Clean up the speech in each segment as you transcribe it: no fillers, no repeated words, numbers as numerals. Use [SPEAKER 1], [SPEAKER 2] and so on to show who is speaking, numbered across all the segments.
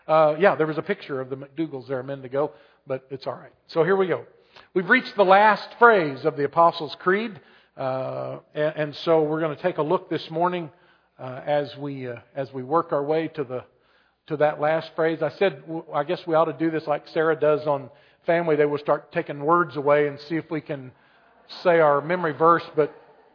[SPEAKER 1] Yeah, there was a picture of the McDougalls there a minute ago, but it's all right. So here we go. We've reached the last phrase of the Apostles' Creed, and so we're going to take a look this morning as we work our way to that last phrase. I guess we ought to do this like Sarah does on Family. They will start taking words away and see if we can say our memory verse, but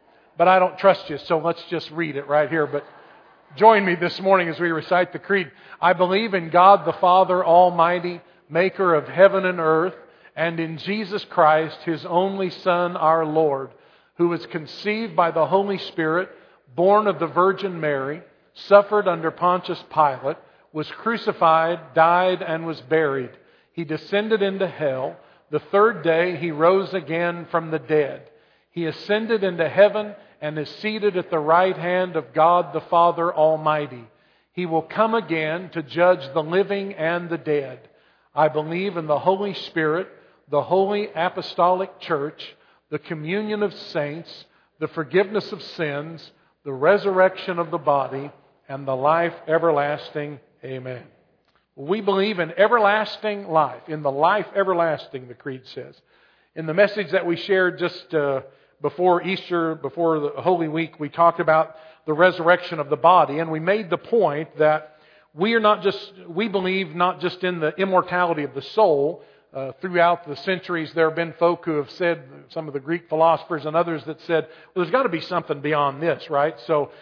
[SPEAKER 1] I don't trust you, so let's just read it right here. But join me this morning as we recite the Creed. I believe in God the Father Almighty, maker of heaven and earth, and in Jesus Christ, His only Son, our Lord, who was conceived by the Holy Spirit, born of the Virgin Mary, suffered under Pontius Pilate, was crucified, died, and was buried. He descended into hell. The third day He rose again from the dead. He ascended into heaven and is seated at the right hand of God the Father Almighty. He will come again to judge the living and the dead. I believe in the Holy Spirit, the Holy Apostolic Church, the communion of saints, the forgiveness of sins, the resurrection of the body, and the life everlasting. Amen. We believe in everlasting life, in the life everlasting, the Creed says. In the message that we shared just before Easter, before the Holy Week, we talked about the resurrection of the body, and we made the point that we believe not just in the immortality of the soul. Throughout the centuries, there have been folk who have said, some of the Greek philosophers and others that said, well, there's got to be something beyond this, right?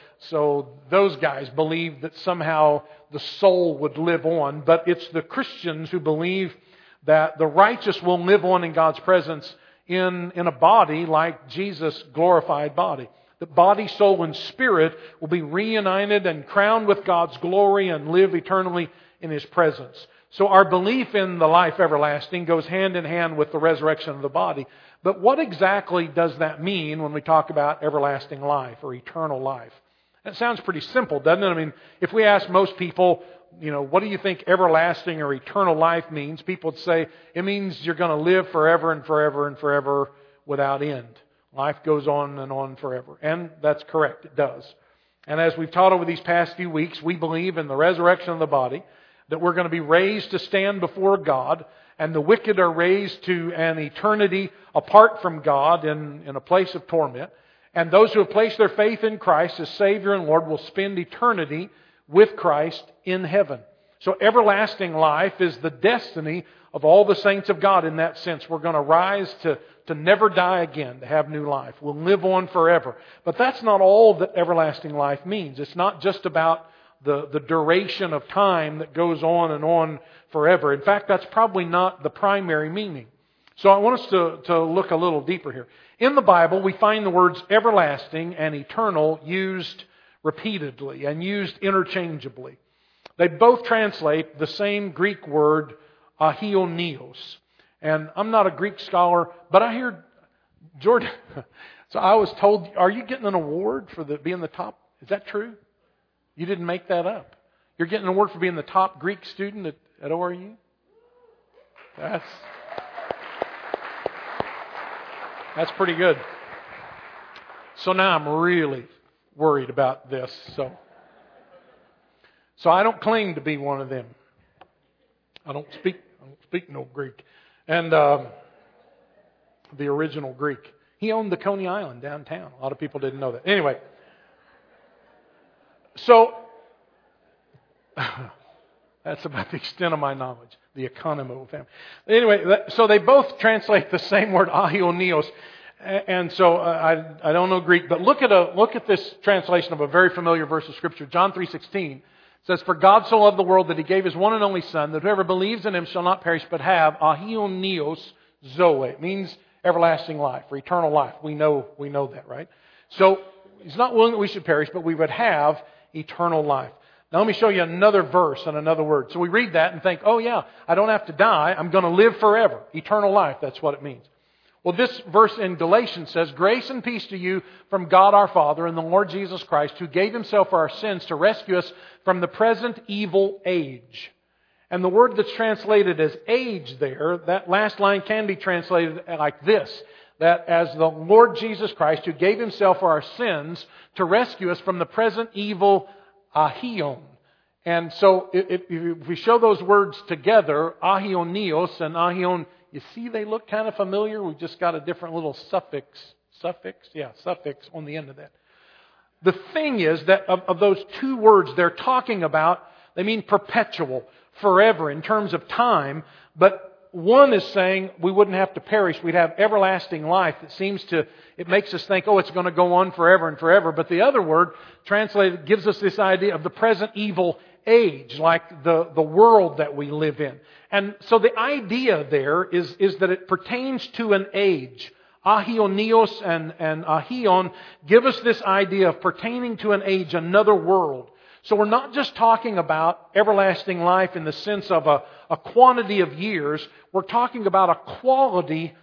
[SPEAKER 1] So those guys believe that somehow the soul would live on, but it's the Christians who believe that the righteous will live on in God's presence in a body like Jesus' glorified body. The body, soul, and spirit will be reunited and crowned with God's glory and live eternally in His presence. So our belief in the life everlasting goes hand in hand with the resurrection of the body. But what exactly does that mean when we talk about everlasting life or eternal life? That sounds pretty simple, doesn't it? I mean, if we ask most people, what do you think everlasting or eternal life means? People would say, it means you're going to live forever and forever and forever without end. Life goes on and on forever. And that's correct, it does. And as we've taught over these past few weeks, we believe in the resurrection of the body, that we're going to be raised to stand before God, and the wicked are raised to an eternity apart from God in a place of torment. And those who have placed their faith in Christ as Savior and Lord will spend eternity with Christ in heaven. So everlasting life is the destiny of all the saints of God in that sense. We're going to rise to never die again, to have new life. We'll live on forever. But that's not all that everlasting life means. It's not just about the duration of time that goes on and on forever. In fact, that's probably not the primary meaning. So I want us to look a little deeper here. In the Bible, we find the words everlasting and eternal used repeatedly and used interchangeably. They both translate the same Greek word, aionios. And I'm not a Greek scholar, but I hear Jordan. So I was told, are you getting an award for being the top? Is that true? You didn't make that up. You're getting an award for being the top Greek student at ORU? That's pretty good. So now I'm really worried about this. So I don't claim to be one of them. I don't speak no Greek. And the original Greek. He owned the Coney Island downtown. A lot of people didn't know that. Anyway. So, that's about the extent of my knowledge. The Economo family. Anyway, so they both translate the same word, aionios. And so, I don't know Greek, but look at this translation of a very familiar verse of Scripture. John 3:16 says, "For God so loved the world that He gave His one and only Son, that whoever believes in Him shall not perish, but have aionios zoe." It means everlasting life, or eternal life. We know that, right? So, He's not willing that we should perish, but we would have eternal life. Now let me show you another verse and another word. So we read that and think, oh yeah, I don't have to die. I'm going to live forever. Eternal life, that's what it means. Well, this verse in Galatians says, "Grace and peace to you from God our Father and the Lord Jesus Christ, who gave Himself for our sins to rescue us from the present evil age." And the word that's translated as age there, that last line can be translated like this, that as the Lord Jesus Christ, who gave Himself for our sins to rescue us from the present evil aion. And so if we show those words together, ahionios and ahion, you see they look kind of familiar. We've just got a different little suffix on the end of that. The thing is that of those two words they're talking about, they mean perpetual, forever in terms of time. But one is saying we wouldn't have to perish. We'd have everlasting life. It makes us think, it's going to go on forever and forever. But the other word, translated, gives us this idea of the present evil age, like the world that we live in. And so the idea there is that it pertains to an age. Ahionios and ahion give us this idea of pertaining to an age, another world. So we're not just talking about everlasting life in the sense of a quantity of years. We're talking about a quality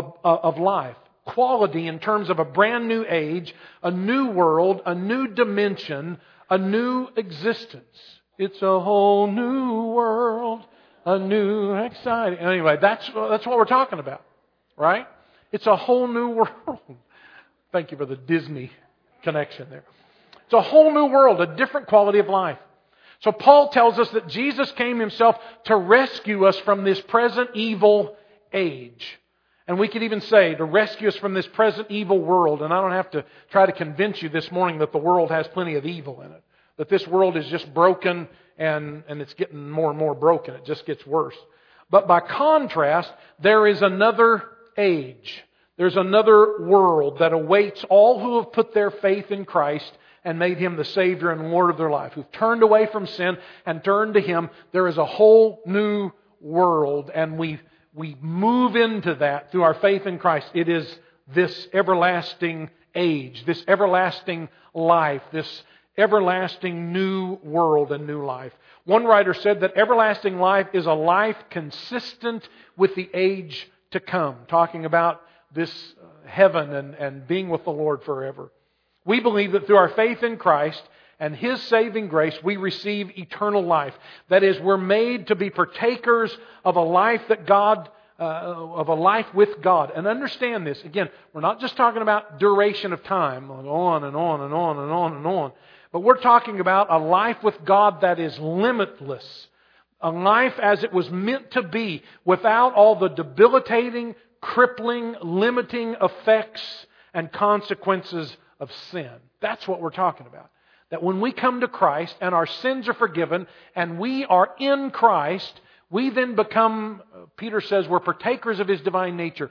[SPEAKER 1] of life. Quality in terms of a brand new age, a new world, a new dimension, a new existence. It's a whole new world, a new exciting... Anyway, that's what we're talking about, right? It's a whole new world. Thank you for the Disney connection there. It's a whole new world, a different quality of life. So Paul tells us that Jesus came Himself to rescue us from this present evil age. And we could even say to rescue us from this present evil world. And I don't have to try to convince you this morning that the world has plenty of evil in it. That this world is just broken and it's getting more and more broken. It just gets worse. But by contrast, there is another age. There's another world that awaits all who have put their faith in Christ and made Him the Savior and Lord of their life, who've turned away from sin and turned to Him. There is a whole new world, and we move into that through our faith in Christ. It is this everlasting age, this everlasting life, this everlasting new world and new life. One writer said that everlasting life is a life consistent with the age to come, talking about this heaven and being with the Lord forever. We believe that through our faith in Christ and His saving grace, we receive eternal life. That is, we're made to be partakers of a life of a life with God. And understand this, again, we're not just talking about duration of time, on and on and on and on and on, but we're talking about a life with God that is limitless. A life as it was meant to be, without all the debilitating, crippling, limiting effects and consequences of sin. That's what we're talking about. That when we come to Christ and our sins are forgiven and we are in Christ, we then become, Peter says, we're partakers of His divine nature.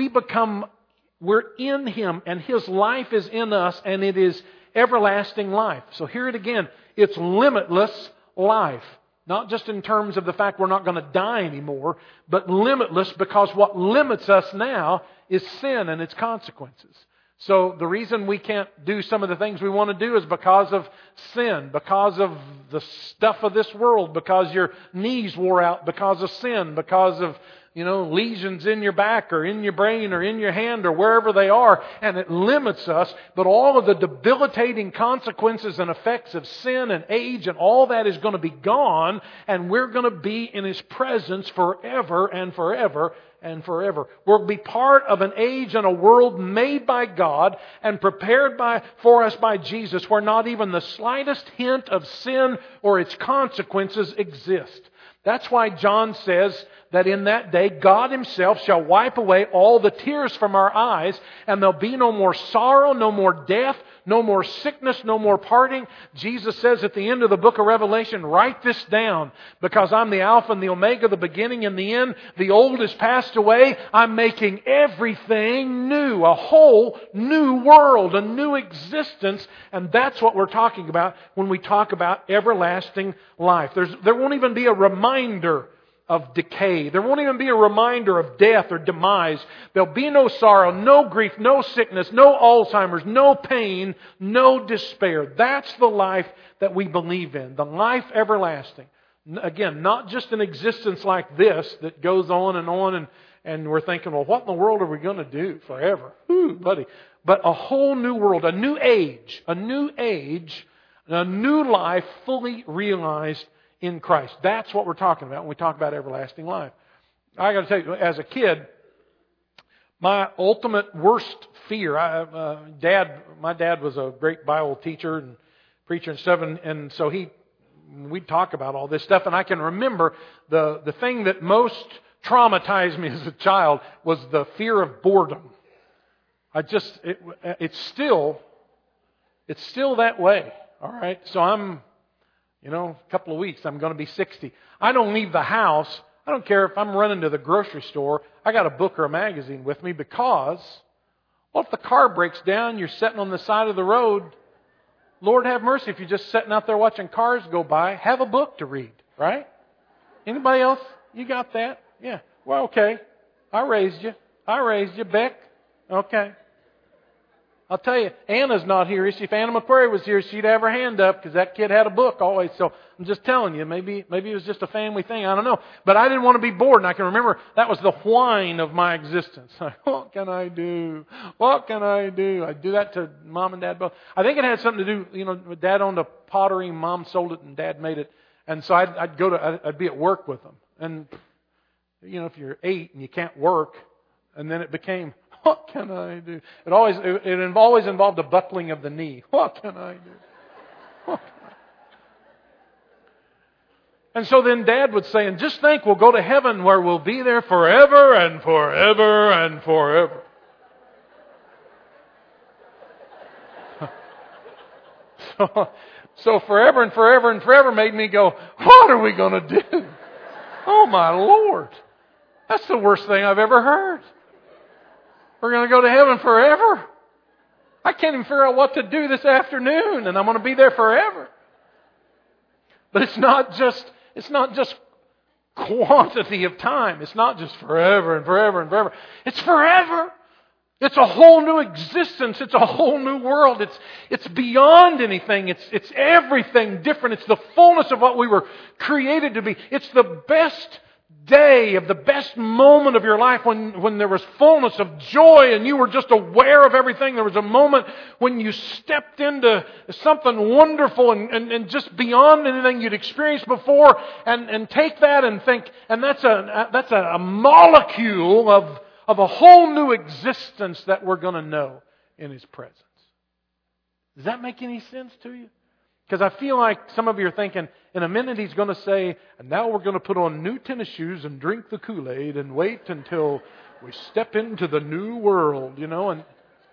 [SPEAKER 1] We're in Him and His life is in us, and it is everlasting life. So hear it again. It's limitless life. Not just in terms of the fact we're not going to die anymore, but limitless because what limits us now is sin and its consequences. So the reason we can't do some of the things we want to do is because of sin, because of the stuff of this world, because your knees wore out because of sin, because of lesions in your back or in your brain or in your hand or wherever they are, and it limits us. But all of the debilitating consequences and effects of sin and age and all that is going to be gone, and we're going to be in His presence forever and forever and forever. We'll be part of an age and a world made by God and prepared for us by Jesus, where not even the slightest hint of sin or its consequences exist. That's why John says that in that day God Himself shall wipe away all the tears from our eyes, and there'll be no more sorrow, no more death, no more sickness, no more parting. Jesus says at the end of the book of Revelation, write this down, because I'm the Alpha and the Omega, the beginning and the end. The old has passed away. I'm making everything new, a whole new world, a new existence. And that's what we're talking about when we talk about everlasting life. There won't even be a reminder of decay. There won't even be a reminder of death or demise. There'll be no sorrow, no grief, no sickness, no Alzheimer's, no pain, no despair. That's the life that we believe in, the life everlasting. Again, not just an existence like this that goes on and we're thinking, well, what in the world are we going to do forever? Ooh, buddy. But a whole new world, a new age, a new life fully realized in Christ. That's what we're talking about when we talk about everlasting life. I got to tell you, as a kid, my ultimate worst fear, my dad was a great Bible teacher and preacher and stuff, and so we'd talk about all this stuff, and I can remember the thing that most traumatized me as a child was the fear of boredom. It's still that way. All right, so I'm, a couple of weeks, I'm going to be 60. I don't leave the house. I don't care if I'm running to the grocery store. I got a book or a magazine with me because, well, if the car breaks down, you're sitting on the side of the road. Lord have mercy if you're just sitting out there watching cars go by. Have a book to read, right? Anybody else? You got that? Yeah. Well, okay. I raised you, Beck. Okay. I'll tell you, Anna's not here. If Anna McQuarrie was here, she'd have her hand up because that kid had a book always. So I'm just telling you, maybe it was just a family thing. I don't know. But I didn't want to be bored. And I can remember that was the whine of my existence. What can I do? What can I do? I do that to Mom and Dad both. I think it had something to do, Dad owned a pottery, Mom sold it, and Dad made it. And so I'd be at work with them. And, if you're 8 and you can't work, and then it became, what can I do? It always involved a buckling of the knee. What can I do? And so then Dad would say, and just think we'll go to heaven where we'll be there forever and forever and forever. So forever and forever and forever made me go, what are we going to do? Oh my Lord. That's the worst thing I've ever heard. We're going to go to heaven forever? I can't even figure out what to do this afternoon, and I'm going to be there forever. But it's not just quantity of time. It's not just forever and forever and forever. It's forever. It's a whole new existence. It's a whole new world. It's beyond anything. It's everything different. It's the fullness of what we were created to be. It's the best day of the best moment of your life when there was fullness of joy and you were just aware of everything. There was a moment when you stepped into something wonderful and just beyond anything you'd experienced before, and take that and think, and that's a molecule of a whole new existence that we're going to know in His presence. Does that make any sense to you? Because I feel like some of you are thinking, in a minute He's going to say, and now we're going to put on new tennis shoes and drink the Kool-Aid and wait until we step into the new world, and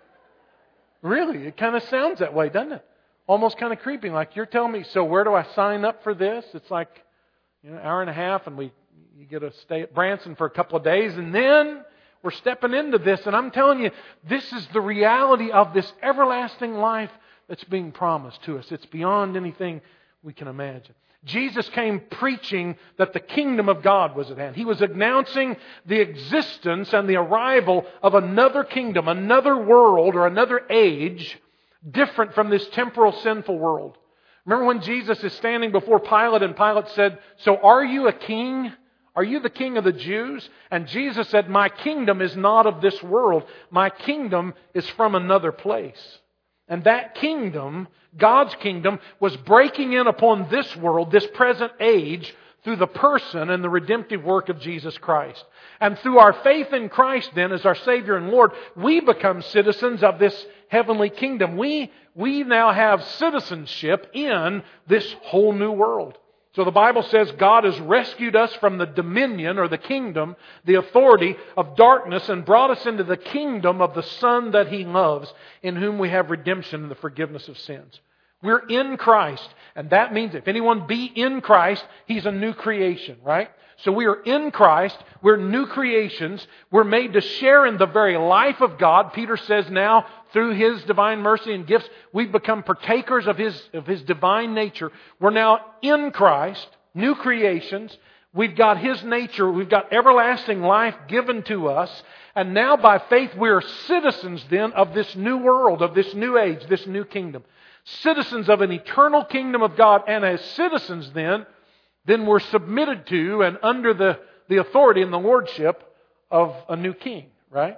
[SPEAKER 1] really, it kind of sounds that way, doesn't it? Almost kind of creepy, like you're telling me, so where do I sign up for this? It's like, an hour and a half and you get to stay at Branson for a couple of days, and then we're stepping into this, and I'm telling you, this is the reality of this everlasting life that's being promised to us. It's beyond anything we can imagine. Jesus came preaching that the kingdom of God was at hand. He was announcing the existence and the arrival of another kingdom, another world, or another age different from this temporal sinful world. Remember when Jesus is standing before Pilate and Pilate said, so are you a king? Are you the king of the Jews? And Jesus said, my kingdom is not of this world. My kingdom is from another place. And that kingdom, God's kingdom, was breaking in upon this world, this present age, through the person and the redemptive work of Jesus Christ. And through our faith in Christ then as our Savior and Lord, we become citizens of this heavenly kingdom. We now have citizenship in this whole new world. So the Bible says God has rescued us from the dominion or the kingdom, the authority of darkness, and brought us into the kingdom of the Son that He loves, in whom we have redemption and the forgiveness of sins. We're in Christ, and that means if anyone be in Christ, he's a new creation, right? So we are in Christ, we're new creations, we're made to share in the very life of God. Peter says now, through His divine mercy and gifts, we've become partakers of His divine nature. We're now in Christ, new creations. We've got His nature, we've got everlasting life given to us. And now by faith we are citizens then of this new world, of this new age, this new kingdom. Citizens of an eternal kingdom of God. And as citizens then we're submitted to and under the authority and the lordship of a new king, right?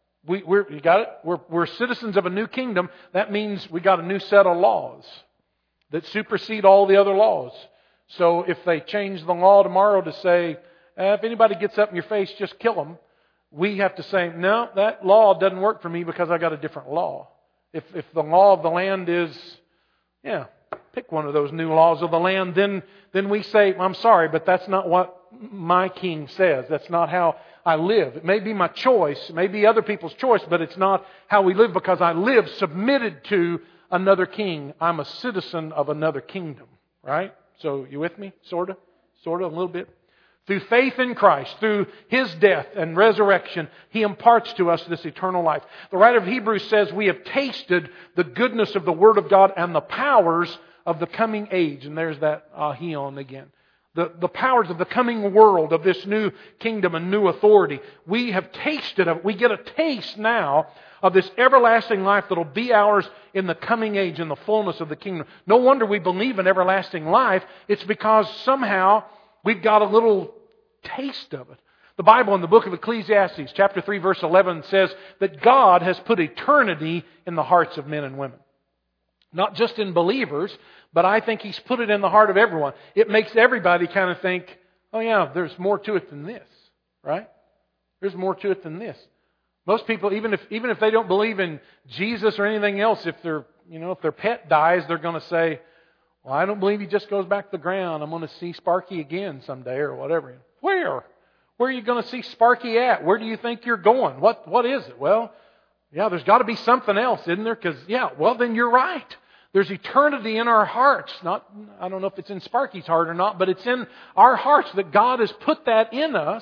[SPEAKER 1] You got it? We're citizens of a new kingdom. That means we got a new set of laws that supersede all the other laws. So if they change the law tomorrow to say, if anybody gets up in your face, just kill them, we have to say, no, that law doesn't work for me because I got a different law. If the law of the land is, pick one of those new laws of the land, then we say, I'm sorry, but that's not what my king says. That's not how I live. It may be my choice, it may be other people's choice, but it's not how we live because I live submitted to another king. I'm a citizen of another kingdom, right? So you with me? Sort of, a little bit. Through faith in Christ, through His death and resurrection, He imparts to us this eternal life. The writer of Hebrews says we have tasted the goodness of the Word of God and the powers of the coming age. And there's that ahion again. The powers of the coming world, of this new kingdom and new authority. We have tasted of it. We get a taste now of this everlasting life that will be ours in the coming age, in the fullness of the kingdom. No wonder we believe in everlasting life. It's because somehow we've got a little taste of it. The Bible in the book of Ecclesiastes, chapter 3, verse 11, says that God has put eternity in the hearts of men and women. Not just in believers, but I think He's put it in the heart of everyone. It makes everybody kind of think, oh yeah, there's more to it than this, right? There's more to it than this. Most people, even if they don't believe in Jesus or anything else, if their pet dies, they're going to say, well, I don't believe he just goes back to the ground. I'm going to see Sparky again someday or whatever. Where? Where are you going to see Sparky at? Where do you think you're going? What is it? Well, yeah, there's got to be something else, isn't there? Because, then you're right. There's eternity in our hearts. I don't know if it's in Sparky's heart or not, but it's in our hearts that God has put that in us.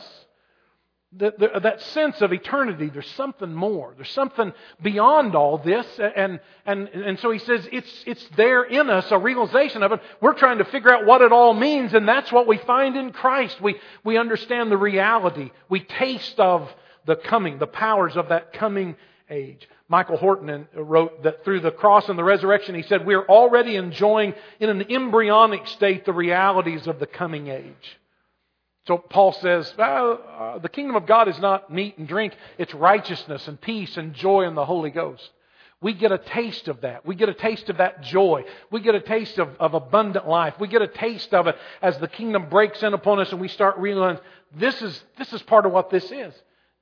[SPEAKER 1] That sense of eternity. There's something more. There's something beyond all this. And so he says it's there in us, a realization of it. We're trying to figure out what it all means, and that's what we find in Christ. We understand the reality. We taste of the powers of that coming age. Michael Horton wrote that through the cross and the resurrection, he said, we're already enjoying in an embryonic state the realities of the coming age. So Paul says, the kingdom of God is not meat and drink. It's righteousness and peace and joy in the Holy Ghost. We get a taste of that. We get a taste of that joy. We get a taste of abundant life. We get a taste of it as the kingdom breaks in upon us and we start realizing this is part of what this is.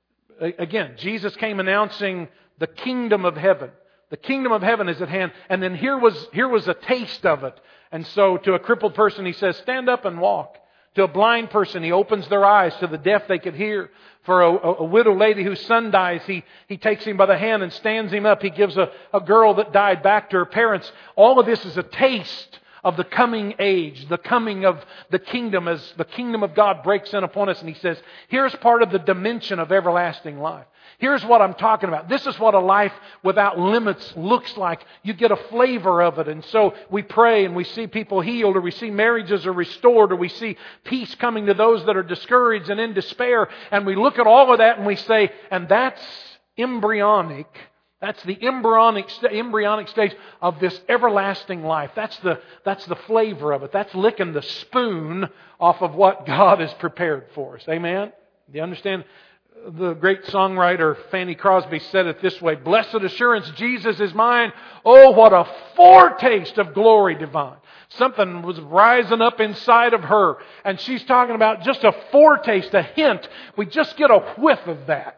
[SPEAKER 1] Again, Jesus came announcing the kingdom of heaven. The kingdom of heaven is at hand. And then here was a taste of it. And so to a crippled person, He says, stand up and walk. To a blind person, He opens their eyes. To the deaf, they could hear. For a widow lady whose son dies, he takes him by the hand and stands him up. He gives a girl that died back to her parents. All of this is a taste of the coming age, the coming of the kingdom as the kingdom of God breaks in upon us. And He says, here's part of the dimension of everlasting life. Here's what I'm talking about. This is what a life without limits looks like. You get a flavor of it. And so we pray and we see people healed, or we see marriages are restored, or we see peace coming to those that are discouraged and in despair. And we look at all of that and we say, and that's embryonic. That's the embryonic stage of this everlasting life. That's the flavor of it. That's licking the spoon off of what God has prepared for us. Amen? Do you understand? The great songwriter Fanny Crosby said it this way, blessed assurance, Jesus is mine. Oh, what a foretaste of glory divine. Something was rising up inside of her. And she's talking about just a foretaste, a hint. We just get a whiff of that,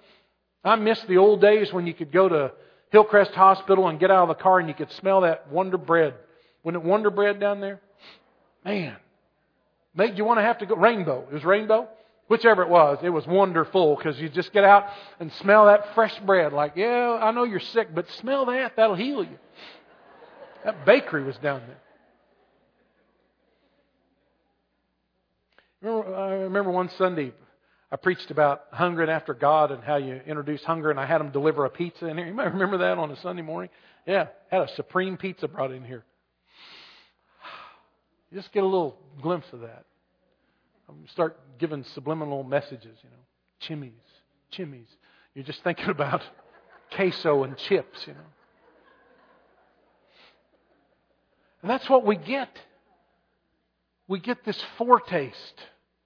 [SPEAKER 1] I miss the old days when you could go to Hillcrest Hospital and get out of the car and you could smell that Wonder Bread. Wasn't it Wonder Bread down there? Man. Made you want to have to go. Rainbow. It was Rainbow? Whichever it was wonderful because you just get out and smell that fresh bread. Like, yeah, I know you're sick, but smell that. That'll heal you. That bakery was down there. I remember one Sunday I preached about hungering after God and how you introduce hunger, and I had them deliver a pizza in here. You might remember that on a Sunday morning. Yeah, had a supreme pizza brought in here. You just get a little glimpse of that. Start giving subliminal messages, Chimmies. You're just thinking about queso and chips, And that's what we get. We get this foretaste.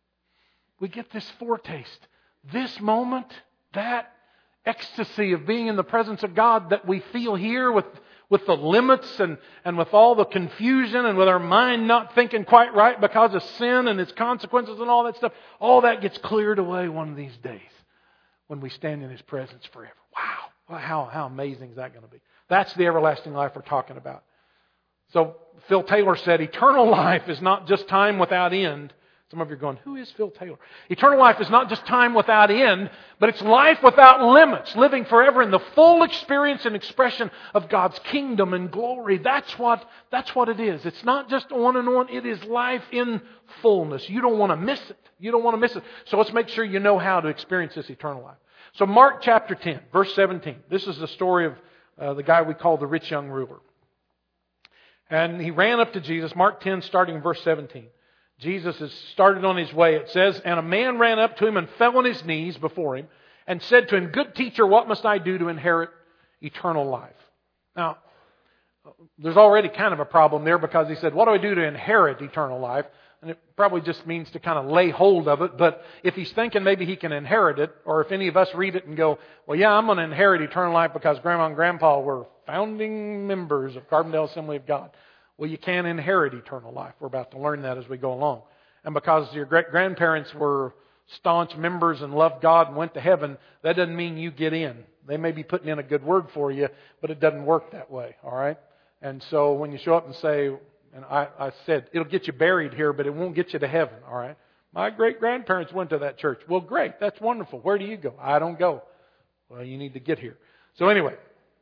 [SPEAKER 1] This moment, that ecstasy of being in the presence of God that we feel here with the limits and with all the confusion and with our mind not thinking quite right because of sin and its consequences and all that stuff. All that gets cleared away one of these days when we stand in His presence forever. Wow. How amazing is that going to be? That's the everlasting life we're talking about. So Phil Taylor said, eternal life is not just time without end. Some of you are going, who is Phil Taylor? Eternal life is not just time without end, but it's life without limits, living forever in the full experience and expression of God's kingdom and glory. That's what it is. It's not just on and on. It is life in fullness. You don't want to miss it. You don't want to miss it. So let's make sure you know how to experience this eternal life. So Mark chapter 10, verse 17. This is the story of the guy we call the rich young ruler. And he ran up to Jesus, Mark 10, starting in verse 17. Jesus has started on his way. It says, and a man ran up to him and fell on his knees before him and said to him, good teacher, what must I do to inherit eternal life? Now, there's already kind of a problem there because he said, what do I do to inherit eternal life? And it probably just means to kind of lay hold of it. But if he's thinking maybe he can inherit it, or if any of us read it and go, well, yeah, I'm going to inherit eternal life because Grandma and Grandpa were founding members of Carbondale Assembly of God. Well, you can't inherit eternal life. We're about to learn that as we go along. And because your great-grandparents were staunch members and loved God and went to heaven, that doesn't mean you get in. They may be putting in a good word for you, but it doesn't work that way, all right? And so when you show up and say, and I said, it'll get you buried here, but it won't get you to heaven, all right? My great-grandparents went to that church. Well, great. That's wonderful. Where do you go? I don't go. Well, you need to get here. So anyway,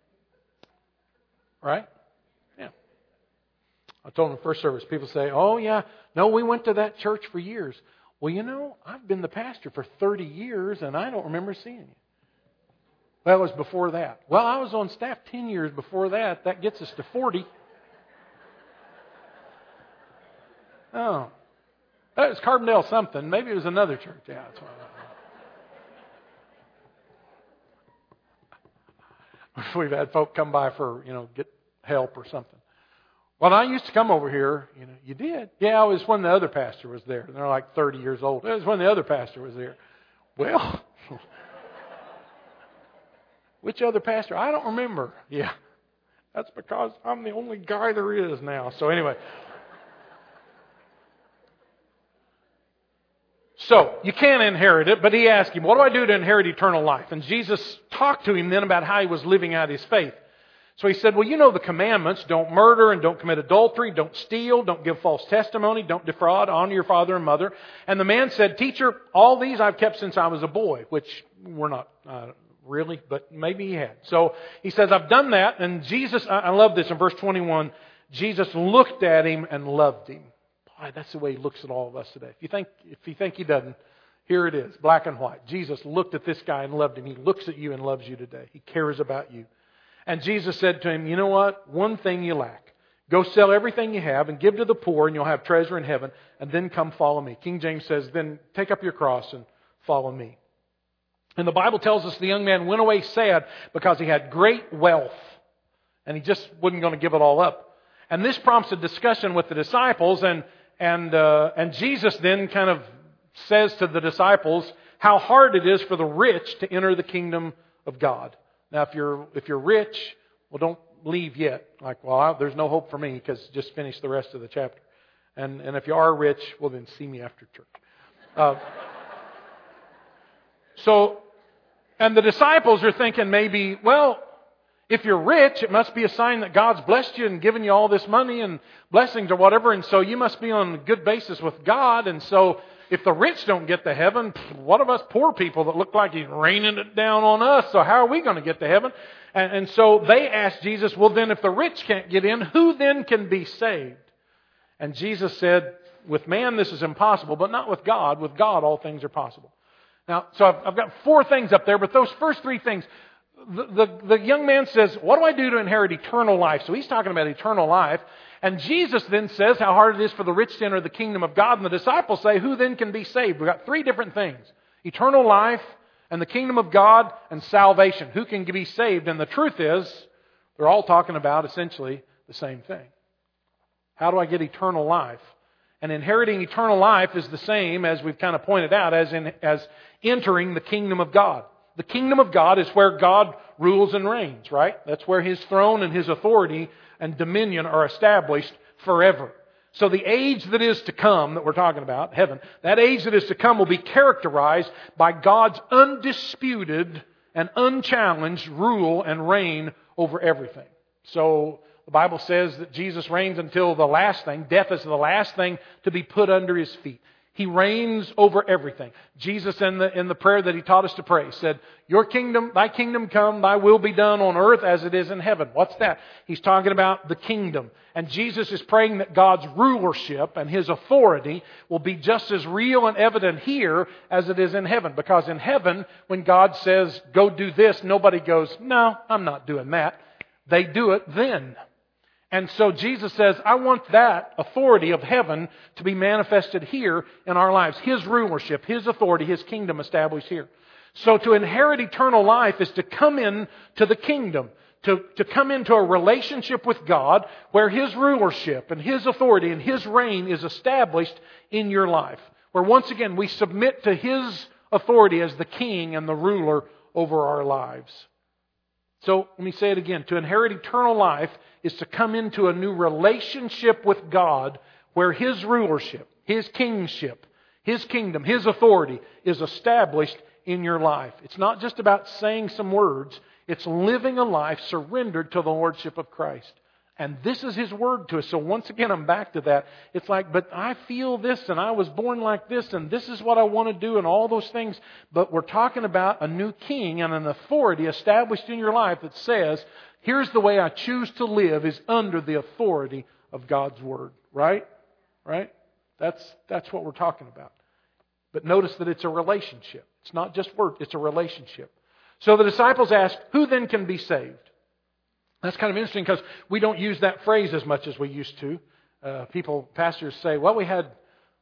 [SPEAKER 1] right? I told them in the first service, people say, oh yeah, no, we went to that church for years. Well, you know, I've been the pastor for 30 years and I don't remember seeing you. Well, it was before that. Well, I was on staff 10 years before that. That gets us to 40. Oh. That was Carbondale something. Maybe it was another church. Yeah, that's what we've had folk come by for, get help or something. Well, I used to come over here. You did? Yeah, it was when the other pastor was there. They're like 30 years old. It was when the other pastor was there. Well, which other pastor? I don't remember. Yeah, that's because I'm the only guy there is now. So anyway. So, you can't inherit it, but he asked him, what do I do to inherit eternal life? And Jesus talked to him then about how he was living out his faith. So he said, well, you know the commandments. Don't murder and don't commit adultery. Don't steal. Don't give false testimony. Don't defraud. Honor your father and mother. And the man said, teacher, all these I've kept since I was a boy, which we're not really, but maybe he had. So he says, I've done that. And Jesus, I love this in verse 21, Jesus looked at him and loved him. Boy, that's the way he looks at all of us today. If you think he doesn't, here it is, black and white. Jesus looked at this guy and loved him. He looks at you and loves you today. He cares about you. And Jesus said to him, you know what? One thing you lack. Go sell everything you have and give to the poor and you'll have treasure in heaven. And then come follow me. King James says, then take up your cross and follow me. And the Bible tells us the young man went away sad because he had great wealth. And he just wasn't going to give it all up. And this prompts a discussion with the disciples. And Jesus then kind of says to the disciples how hard it is for the rich to enter the kingdom of God. Now, if you're rich, well, don't leave yet. Like, well, there's no hope for me because just finish the rest of the chapter. And if you are rich, well, then see me after church. And the disciples are thinking maybe, well, if you're rich, it must be a sign that God's blessed you and given you all this money and blessings or whatever. And so you must be on a good basis with God. And so if the rich don't get to heaven, what of us poor people that look like He's raining it down on us? So how are we going to get to heaven? And so they asked Jesus, well then if the rich can't get in, who then can be saved? And Jesus said, with man this is impossible, but not with God. With God all things are possible. Now, so I've got 4 things up there, but those first 3 things, the young man says, what do I do to inherit eternal life? So he's talking about eternal life. And Jesus then says how hard it is for the rich to enter the kingdom of God. And the disciples say, who then can be saved? We've got 3 different things. Eternal life and the kingdom of God and salvation. Who can be saved? And the truth is, they're all talking about essentially the same thing. How do I get eternal life? And inheriting eternal life is the same, as we've kind of pointed out, as entering the kingdom of God. The kingdom of God is where God rules and reigns, right? That's where His throne and His authority and dominion are established forever. So the age that is to come, that we're talking about, heaven, that age that is to come will be characterized by God's undisputed and unchallenged rule and reign over everything. So the Bible says that Jesus reigns until the last thing. Death is the last thing to be put under His feet. He reigns over everything. Jesus in the prayer that He taught us to pray said, "Your kingdom, Thy kingdom come, Thy will be done on earth as it is in heaven." What's that? He's talking about the kingdom. And Jesus is praying that God's rulership and His authority will be just as real and evident here as it is in heaven. Because in heaven, when God says, "Go do this," nobody goes, "No, I'm not doing that." They do it then. And so Jesus says, I want that authority of heaven to be manifested here in our lives. His rulership, His authority, His kingdom established here. So to inherit eternal life is to come into the kingdom, to come into a relationship with God where His rulership and His authority and His reign is established in your life. Where once again we submit to His authority as the king and the ruler over our lives. So let me say it again. To inherit eternal life is to come into a new relationship with God where His rulership, His kingship, His kingdom, His authority is established in your life. It's not just about saying some words. It's living a life surrendered to the Lordship of Christ. And this is His Word to us. So once again, I'm back to that. It's like, but I feel this and I was born like this and this is what I want to do and all those things. But we're talking about a new king and an authority established in your life that says, here's the way I choose to live is under the authority of God's Word. Right? Right? That's what we're talking about. But notice that it's a relationship. It's not just word, it's a relationship. So the disciples asked, who then can be saved? That's kind of interesting because we don't use that phrase as much as we used to. Pastors say, well, we had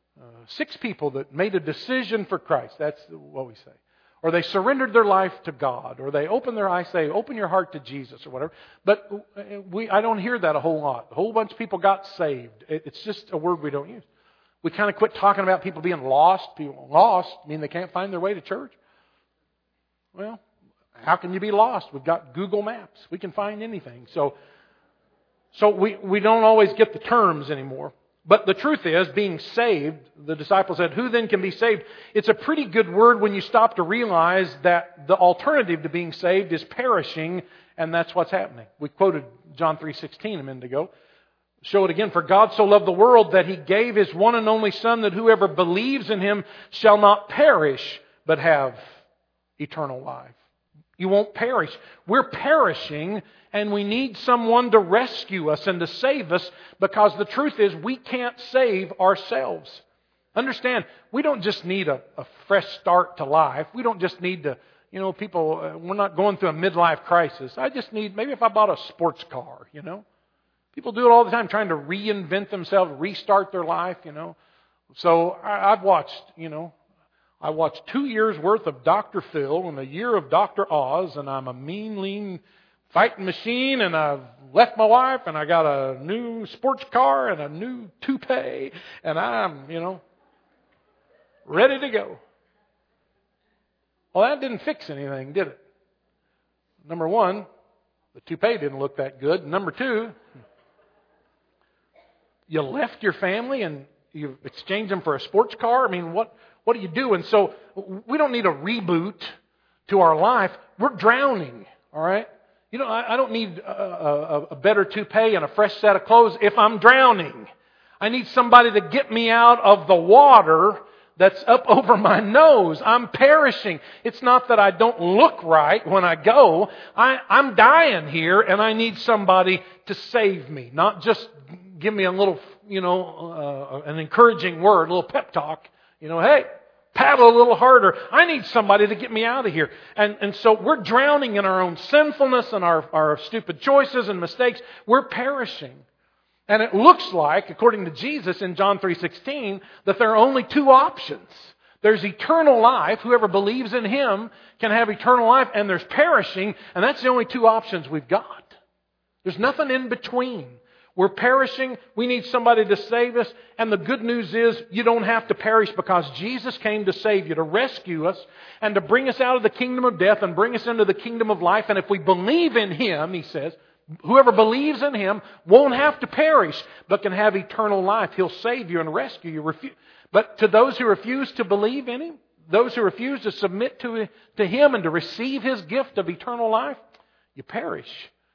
[SPEAKER 1] 6 people that made a decision for Christ. That's what we say. Or they surrendered their life to God. Or they opened their eyes, say, open your heart to Jesus or whatever. But I don't hear that a whole lot. A whole bunch of people got saved. It's just a word we don't use. We kind of quit talking about people being lost. People lost mean they can't find their way to church. Well, how can you be lost? We've got Google Maps. We can find anything. So we don't always get the terms anymore. But the truth is, being saved, the disciples said, who then can be saved? It's a pretty good word when you stop to realize that the alternative to being saved is perishing, and that's what's happening. We quoted John 3:16 a minute ago. Show it again. For God so loved the world that He gave His one and only Son, that whoever believes in Him shall not perish, but have eternal life. You won't perish. We're perishing, and we need someone to rescue us and to save us, because the truth is we can't save ourselves. Understand, we don't just need a fresh start to life. We don't just need to, we're not going through a midlife crisis. I just need, maybe if I bought a sports car, People do it all the time, trying to reinvent themselves, restart their life, So I've watched, I watched 2 years worth of Dr. Phil and a year of Dr. Oz, and I'm a mean, lean fighting machine, and I've left my wife, and I got a new sports car and a new toupee, and I'm, ready to go. Well, that didn't fix anything, did it? Number one, the toupee didn't look that good. Number two, you left your family and you exchanged them for a sports car. I mean, what do you do? And so we don't need a reboot to our life. We're drowning, all right? I don't need a better toupee and a fresh set of clothes if I'm drowning. I need somebody to get me out of the water that's up over my nose. I'm perishing. It's not that I don't look right when I go. I'm dying here, and I need somebody to save me. Not just give me a little, an encouraging word, a little pep talk. Hey, paddle a little harder. I need somebody to get me out of here. And so we're drowning in our own sinfulness and our stupid choices and mistakes. We're perishing. And it looks like, according to Jesus in John 3:16, that there are only 2 options. There's eternal life. Whoever believes in Him can have eternal life. And there's perishing. And that's the only 2 options we've got. There's nothing in between. We're perishing. We need somebody to save us. And the good news is you don't have to perish, because Jesus came to save you, to rescue us, and to bring us out of the kingdom of death and bring us into the kingdom of life. And if we believe in Him, He says, whoever believes in Him won't have to perish, but can have eternal life. He'll save you and rescue you. But to those who refuse to believe in Him, those who refuse to submit to Him and to receive His gift of eternal life, you perish.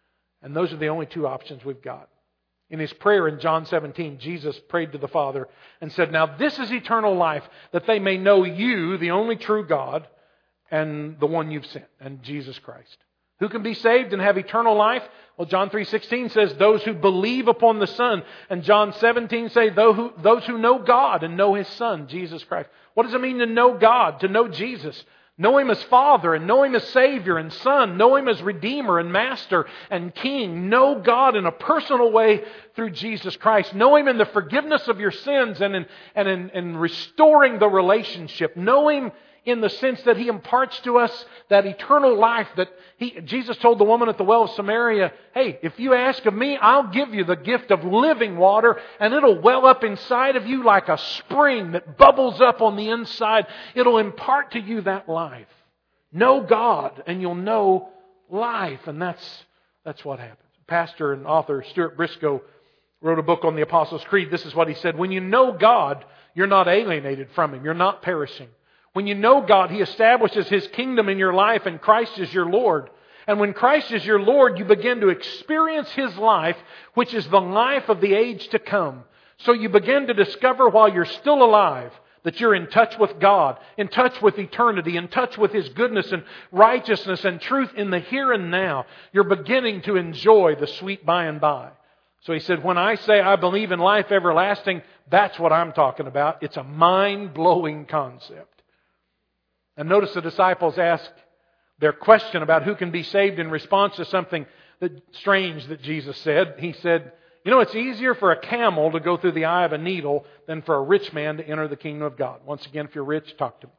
[SPEAKER 1] And those are the only two options we've got. In His prayer in John 17, Jesus prayed to the Father and said, "Now this is eternal life, that they may know You, the only true God, and the one You've sent, and Jesus Christ." Who can be saved and have eternal life? Well, John 3:16 says, "Those who believe upon the Son." And John 17 says, "Those who know God and know His Son, Jesus Christ." What does it mean to know God, to know Jesus? Know Him as Father and know Him as Savior and Son. Know Him as Redeemer and Master and King. Know God in a personal way through Jesus Christ. Know Him in the forgiveness of your sins and in restoring the relationship. Know Him in the sense that He imparts to us that eternal life that Jesus told the woman at the well of Samaria, "Hey, if you ask of me, I'll give you the gift of living water, and it'll well up inside of you like a spring that bubbles up on the inside. It'll impart to you that life." Know God and you'll know life. And that's what happens. Pastor and author Stuart Briscoe wrote a book on the Apostles' Creed. This is what he said: "When you know God, you're not alienated from Him. You're not perishing. When you know God, He establishes His kingdom in your life, and Christ is your Lord. And when Christ is your Lord, you begin to experience His life, which is the life of the age to come. So you begin to discover while you're still alive that you're in touch with God, in touch with eternity, in touch with His goodness and righteousness and truth in the here and now. You're beginning to enjoy the sweet by and by." So he said, when I say I believe in life everlasting, that's what I'm talking about. It's a mind-blowing concept. And notice the disciples ask their question about who can be saved in response to something strange that Jesus said. He said, "It's easier for a camel to go through the eye of a needle than for a rich man to enter the kingdom of God." Once again, if you're rich, talk to me.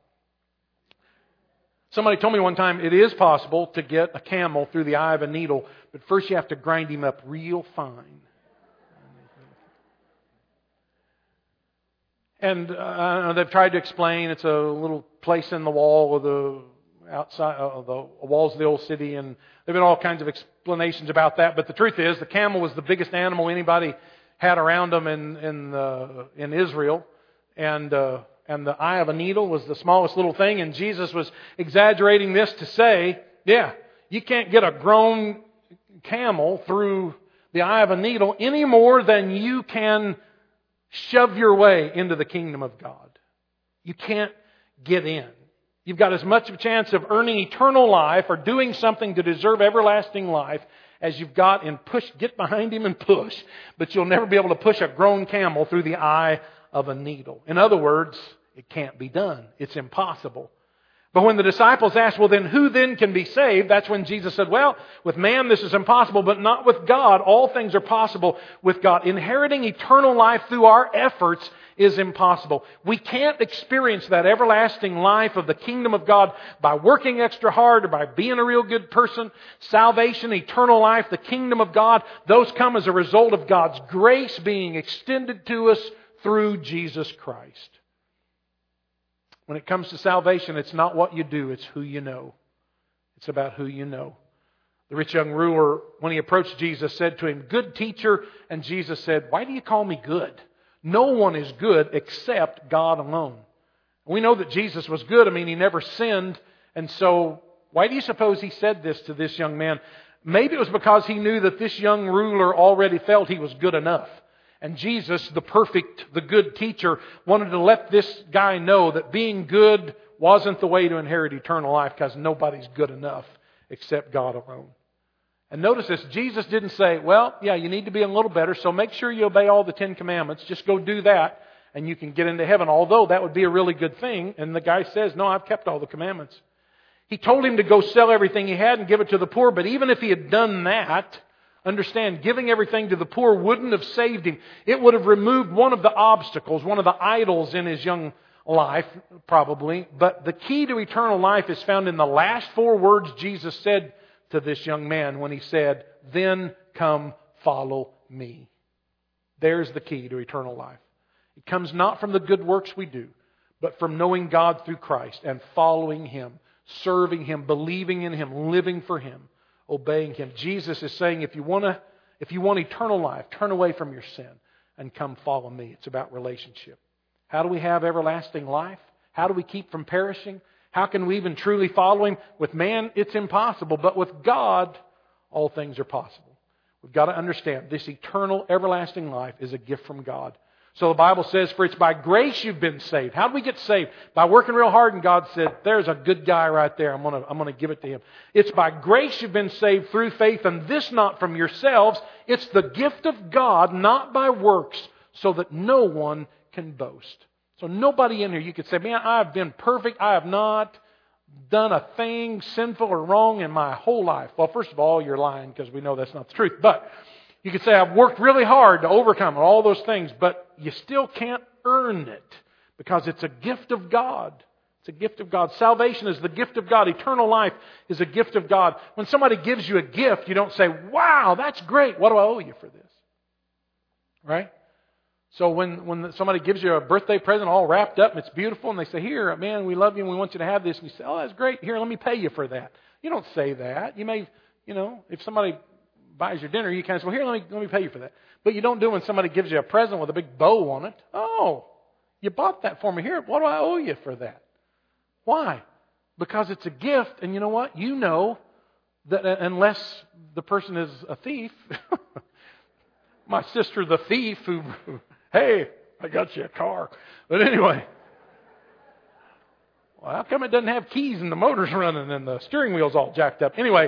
[SPEAKER 1] Somebody told me one time it is possible to get a camel through the eye of a needle, but first you have to grind him up real fine. And they've tried to explain it's a little place in the wall of the outside of the walls of the old city, and there've been all kinds of explanations about that. But the truth is, the camel was the biggest animal anybody had around them in Israel, and the eye of a needle was the smallest little thing. And Jesus was exaggerating this to say, yeah, you can't get a grown camel through the eye of a needle any more than you can shove your way into the kingdom of God. You can't get in. You've got as much of a chance of earning eternal life or doing something to deserve everlasting life as you've got in get behind him and push. But you'll never be able to push a grown camel through the eye of a needle. In other words, it can't be done. It's impossible. But when the disciples asked, well, then who then can be saved? That's when Jesus said, well, with man this is impossible, but not with God. All things are possible with God. Inheriting eternal life through our efforts is impossible. We can't experience that everlasting life of the kingdom of God by working extra hard or by being a real good person. Salvation, eternal life, the kingdom of God, those come as a result of God's grace being extended to us through Jesus Christ. When it comes to salvation, it's not what you do, it's who you know. It's about who you know. The rich young ruler, when he approached Jesus, said to him, "Good teacher." And Jesus said, "Why do you call me good? No one is good except God alone." We know that Jesus was good. He never sinned. And so, why do you suppose he said this to this young man? Maybe it was because he knew that this young ruler already felt he was good enough. And Jesus, the good teacher, wanted to let this guy know that being good wasn't the way to inherit eternal life, because nobody's good enough except God alone. And notice this, Jesus didn't say, well, yeah, you need to be a little better, so make sure you obey all the 10 commandments. Just go do that and you can get into heaven. Although that would be a really good thing. And the guy says, no, I've kept all the commandments. He told him to go sell everything he had and give it to the poor. But even if he had done that, understand, giving everything to the poor wouldn't have saved him. It would have removed one of the obstacles, one of the idols in his young life, probably. But the key to eternal life is found in the last 4 words Jesus said to this young man when he said, "Then come follow me." There's the key to eternal life. It comes not from the good works we do, but from knowing God through Christ and following Him, serving Him, believing in Him, living for Him, obeying Him. Jesus is saying, if you want eternal life, turn away from your sin and come follow me. It's about relationship. How do we have everlasting life? How do we keep from perishing? How can we even truly follow Him? With man, it's impossible. But with God, all things are possible. We've got to understand this eternal, everlasting life is a gift from God. So the Bible says, for it's by grace you've been saved. How do we get saved? By working real hard, and God said, there's a good guy right there. I'm going to give it to him. It's by grace you've been saved through faith, and this not from yourselves. It's the gift of God, not by works, so that no one can boast. So nobody in here, you could say, man, I've been perfect. I have not done a thing sinful or wrong in my whole life. Well, first of all, you're lying because we know that's not the truth. But you could say, I've worked really hard to overcome all those things, but you still can't earn it because it's a gift of God. It's a gift of God. Salvation is the gift of God. Eternal life is a gift of God. When somebody gives you a gift, you don't say, wow, that's great. What do I owe you for this? Right? So when somebody gives you a birthday present all wrapped up and it's beautiful and they say, here, man, we love you and we want you to have this. And you say, oh, that's great. Here, let me pay you for that. You don't say that. You may, if somebody buys your dinner, you kind of say, well, here, let me pay you for that. But you don't do it when somebody gives you a present with a big bow on it. Oh, you bought that for me. Here, what do I owe you for that? Why? Because it's a gift, and you know what? You know that unless the person is a thief, my sister the thief who, hey, I got you a car. But anyway, well, how come it doesn't have keys and the motor's running and the steering wheel's all jacked up? Anyway,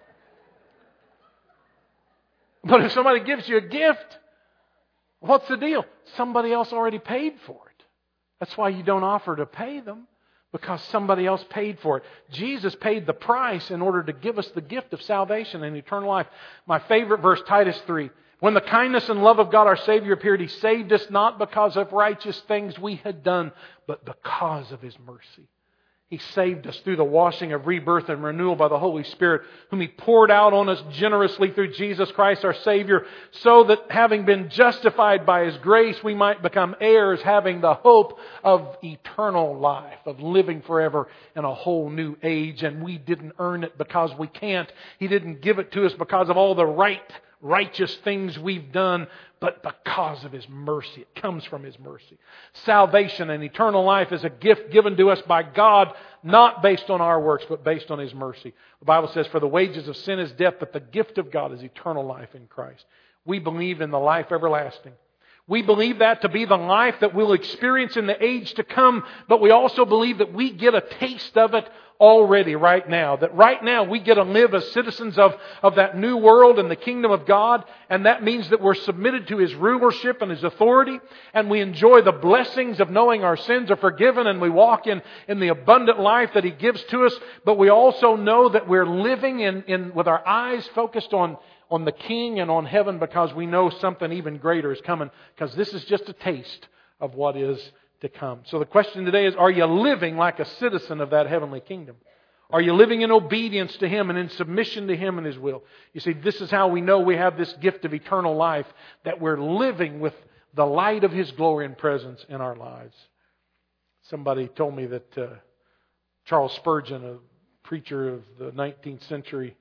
[SPEAKER 1] but if somebody gives you a gift, what's the deal? Somebody else already paid for it. That's why you don't offer to pay them, because somebody else paid for it. Jesus paid the price in order to give us the gift of salvation and eternal life. My favorite verse, Titus 3. When the kindness and love of God our Savior appeared, He saved us not because of righteous things we had done, but because of His mercy. He saved us through the washing of rebirth and renewal by the Holy Spirit, whom He poured out on us generously through Jesus Christ our Savior, so that having been justified by His grace, we might become heirs, having the hope of eternal life, of living forever in a whole new age. And we didn't earn it because we can't. He didn't give it to us because of all the righteous things we've done, but because of His mercy. It comes from His mercy. Salvation and eternal life is a gift given to us by God, not based on our works, but based on His mercy. The Bible says, for the wages of sin is death, but the gift of God is eternal life in Christ. We believe in the life everlasting. We believe that to be the life that we'll experience in the age to come, but we also believe that we get a taste of it already right now. That right now we get to live as citizens of that new world and the kingdom of God, and that means that we're submitted to His rulership and His authority, and we enjoy the blessings of knowing our sins are forgiven, and we walk in the abundant life that He gives to us, but we also know that we're living in with our eyes focused on the King and on heaven, because we know something even greater is coming, because this is just a taste of what is to come. So the question today is, are you living like a citizen of that heavenly kingdom? Are you living in obedience to Him and in submission to Him and His will? You see, this is how we know we have this gift of eternal life, that we're living with the light of His glory and presence in our lives. Somebody told me that Charles Spurgeon, a preacher of the 19th century,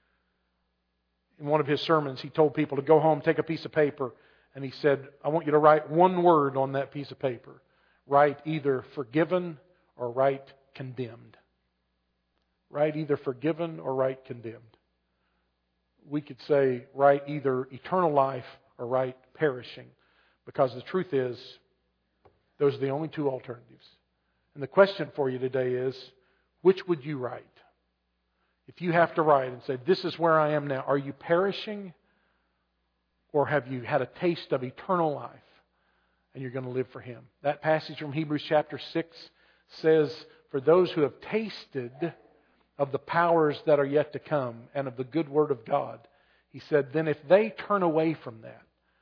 [SPEAKER 1] in one of his sermons, he told people to go home, take a piece of paper, and he said, I want you to write one word on that piece of paper. Write either forgiven or write condemned. Write either forgiven or write condemned. We could say write either eternal life or write perishing, because the truth is, those are the only two alternatives. And the question for you today is, which would you write? If you have to write and say, this is where I am now, are you perishing, or have you had a taste of eternal life and you're going to live for Him? That passage from Hebrews chapter 6 says, for those who have tasted of the powers that are yet to come and of the good word of God, he said, then if they turn away from that,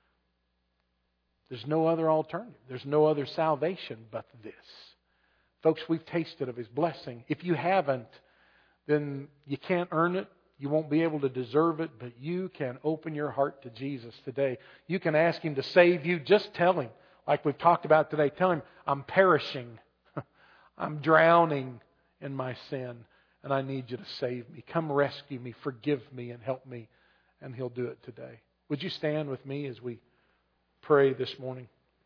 [SPEAKER 1] there's no other alternative. There's no other salvation but this. Folks, we've tasted of His blessing. If you haven't, then you can't earn it. You won't be able to deserve it, but you can open your heart to Jesus today. You can ask Him to save you. Just tell Him, like we've talked about today, tell Him, I'm perishing. I'm drowning in my sin, and I need You to save me. Come rescue me, forgive me, and help me. And He'll do it today. Would you stand with me as we pray this morning?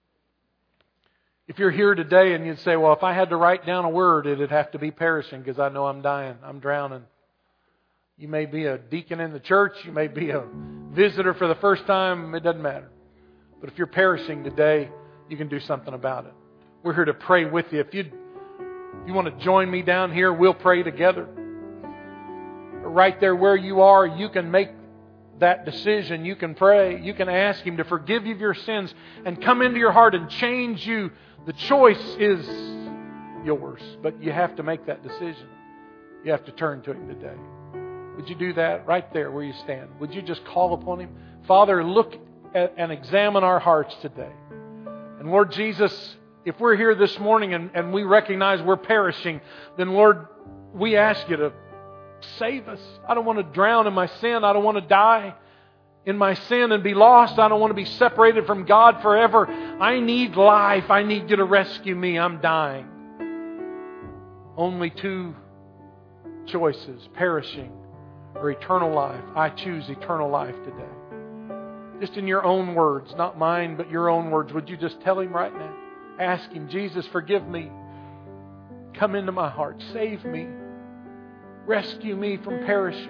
[SPEAKER 1] If you're here today and you'd say, well, if I had to write down a word, it'd have to be perishing, because I know I'm dying. I'm drowning. You may be a deacon in the church. You may be a visitor for the first time, it doesn't matter. But if you're perishing today, you can do something about it. We're here to pray with you. If you want to join me down here, we'll pray together. Right there where you are, you can make that decision. You can pray. You can ask Him to forgive you of your sins and come into your heart and change you. The choice is yours, but you have to make that decision. You have to turn to Him today. Would you do that right there where you stand? Would you just call upon Him? Father, look at and examine our hearts today. And Lord Jesus, if we're here this morning and we recognize we're perishing, then Lord, we ask You to save us. I don't want to drown in my sin. I don't want to die in my sin and be lost. I don't want to be separated from God forever. I need life. I need You to rescue me. I'm dying. Only two choices, perishing or eternal life. I choose eternal life today. Just in Your own words, not mine, but Your own words. Would you just tell Him right now? Ask Him, Jesus, forgive me. Come into my heart. Save me. Rescue me from perishing.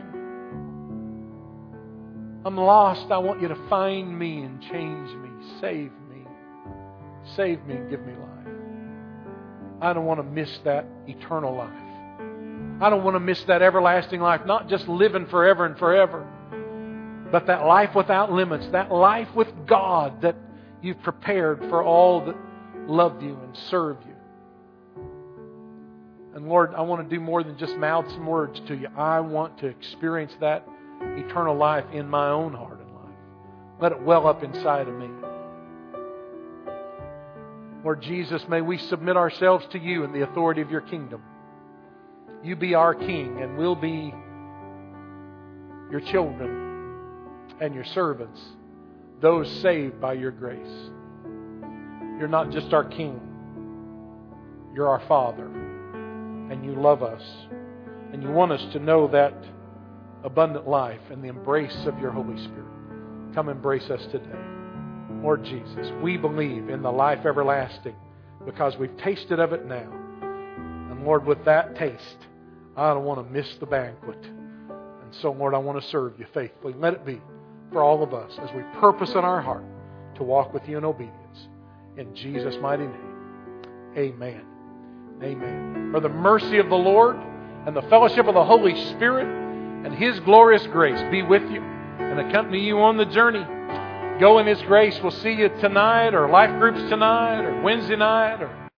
[SPEAKER 1] I'm lost. I want You to find me and change me. Save me. Save me and give me life. I don't want to miss that eternal life. I don't want to miss that everlasting life. Not just living forever and forever, but that life without limits. That life with God that You've prepared for all that love You and serve You. And Lord, I want to do more than just mouth some words to You. I want to experience that eternal life in my own heart and life. Let it well up inside of me. Lord Jesus, may we submit ourselves to You in the authority of Your kingdom. You be our King, and we'll be Your children and Your servants, those saved by Your grace. You're not just our King. You're our Father. And You love us. And You want us to know that abundant life and the embrace of Your Holy Spirit. Come embrace us today. Lord Jesus, we believe in the life everlasting because we've tasted of it now. And Lord, with that taste, I don't want to miss the banquet. And so, Lord, I want to serve You faithfully. Let it be for all of us as we purpose in our heart to walk with You in obedience. In Jesus' mighty name, amen. Amen. For the mercy of the Lord and the fellowship of the Holy Spirit and His glorious grace be with you and accompany you on the journey. Go in His grace. We'll see you tonight or life groups tonight or Wednesday night or